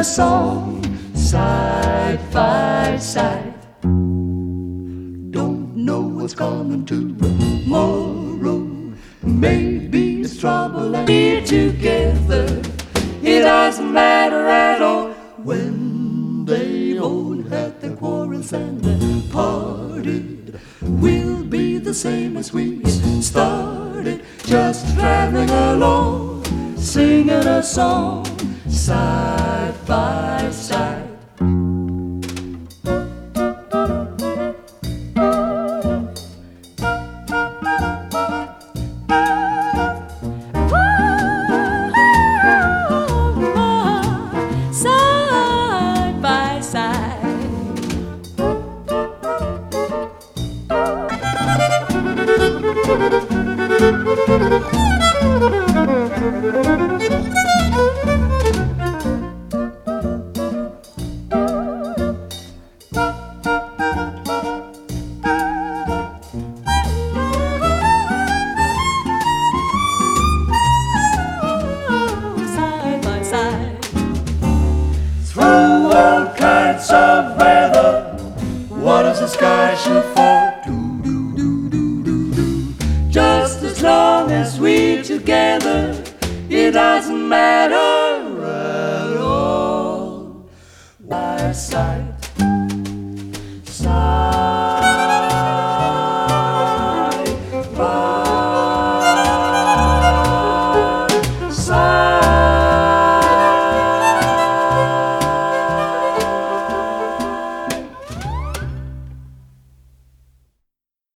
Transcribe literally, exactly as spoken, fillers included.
song, side by side. Don't know what's coming tomorrow. Maybe it's trouble and we're together. It doesn't matter at all when they all had their quarrels and they parted. We'll be the same as we started, just traveling along, singing a song, side by side. Side by side. Side by side. Through all kinds of weather, what does the sky shoot for? Do, do, do, do, do, do. Just as long as we're together, it doesn't matter at all. By side.